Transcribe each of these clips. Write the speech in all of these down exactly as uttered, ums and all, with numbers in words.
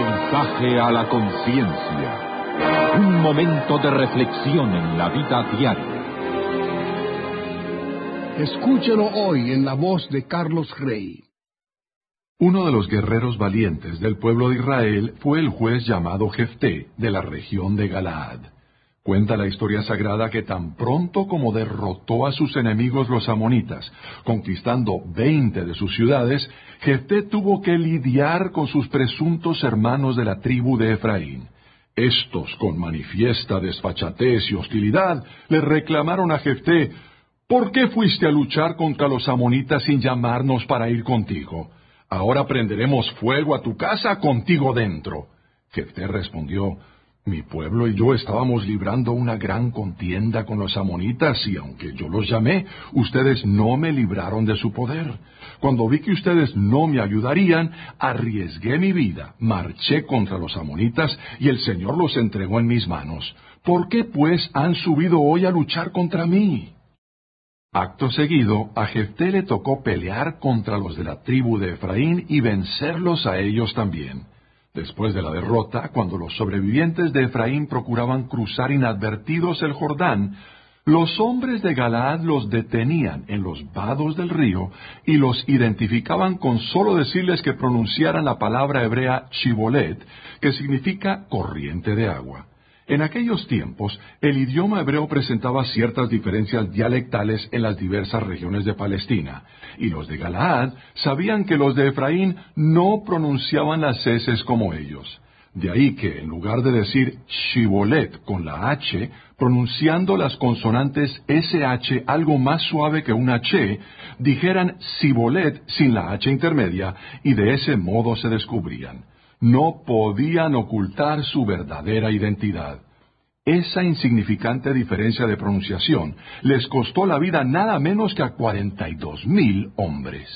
Mensaje a la conciencia. Un momento de reflexión en la vida diaria. Escúchelo hoy en la voz de Carlos Rey. Uno de los guerreros valientes del pueblo de Israel fue el juez llamado Jefté, de la región de Galaad. Cuenta la historia sagrada que tan pronto como derrotó a sus enemigos los amonitas, conquistando veinte de sus ciudades, Jefté tuvo que lidiar con sus presuntos hermanos de la tribu de Efraín. Estos, con manifiesta desfachatez y hostilidad, le reclamaron a Jefté: ¿por qué fuiste a luchar contra los amonitas sin llamarnos para ir contigo? Ahora prenderemos fuego a tu casa contigo dentro. Jefté respondió: mi pueblo y yo estábamos librando una gran contienda con los amonitas, y aunque yo los llamé, ustedes no me libraron de su poder. Cuando vi que ustedes no me ayudarían, arriesgué mi vida, marché contra los amonitas, y el Señor los entregó en mis manos. ¿Por qué, pues, han subido hoy a luchar contra mí? Acto seguido, a Jefté le tocó pelear contra los de la tribu de Efraín y vencerlos a ellos también. Después de la derrota, cuando los sobrevivientes de Efraín procuraban cruzar inadvertidos el Jordán, los hombres de Galaad los detenían en los vados del río y los identificaban con solo decirles que pronunciaran la palabra hebrea shibolet, que significa corriente de agua. En aquellos tiempos, el idioma hebreo presentaba ciertas diferencias dialectales en las diversas regiones de Palestina, y los de Galaad sabían que los de Efraín no pronunciaban las heces como ellos. De ahí que, en lugar de decir shibolet con la H, pronunciando las consonantes ese hache algo más suave que una H, dijeran sibolet sin la H intermedia, y de ese modo se descubrían. No podían ocultar su verdadera identidad. Esa insignificante diferencia de pronunciación les costó la vida nada menos que a cuarenta y dos mil hombres.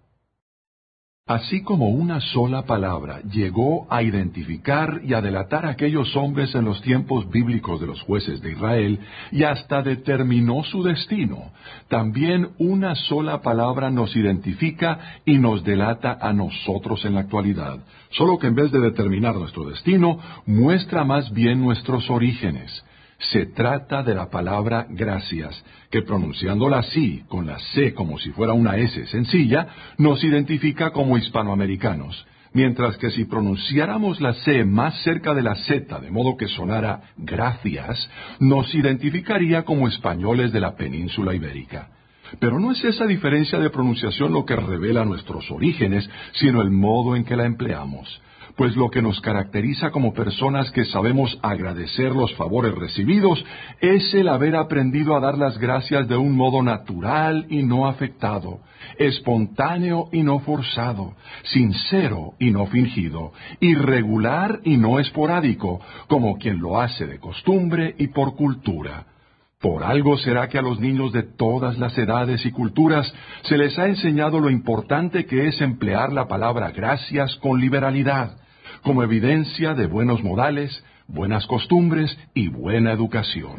Así como una sola palabra llegó a identificar y a delatar a aquellos hombres en los tiempos bíblicos de los jueces de Israel y hasta determinó su destino, también una sola palabra nos identifica y nos delata a nosotros en la actualidad, solo que en vez de determinar nuestro destino, muestra más bien nuestros orígenes. Se trata de la palabra gracias, que pronunciándola así, con la C como si fuera una S sencilla, nos identifica como hispanoamericanos, mientras que si pronunciáramos la C más cerca de la Z, de modo que sonara gracias, nos identificaría como españoles de la península ibérica. Pero no es esa diferencia de pronunciación lo que revela nuestros orígenes, sino el modo en que la empleamos. Pues lo que nos caracteriza como personas que sabemos agradecer los favores recibidos es el haber aprendido a dar las gracias de un modo natural y no afectado, espontáneo y no forzado, sincero y no fingido, irregular y no esporádico, como quien lo hace de costumbre y por cultura. Por algo será que a los niños de todas las edades y culturas se les ha enseñado lo importante que es emplear la palabra gracias con liberalidad, como evidencia de buenos modales, buenas costumbres y buena educación.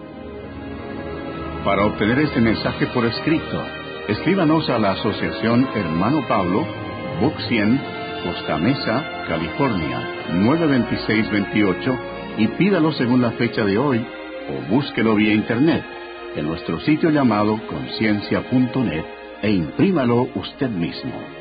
Para obtener este mensaje por escrito, escríbanos a la Asociación Hermano Pablo, Box cien, Costa Mesa, California, nueve dos seis dos ocho, y pídalo según la fecha de hoy, o búsquelo vía Internet, en nuestro sitio llamado conciencia punto net, e imprímalo usted mismo.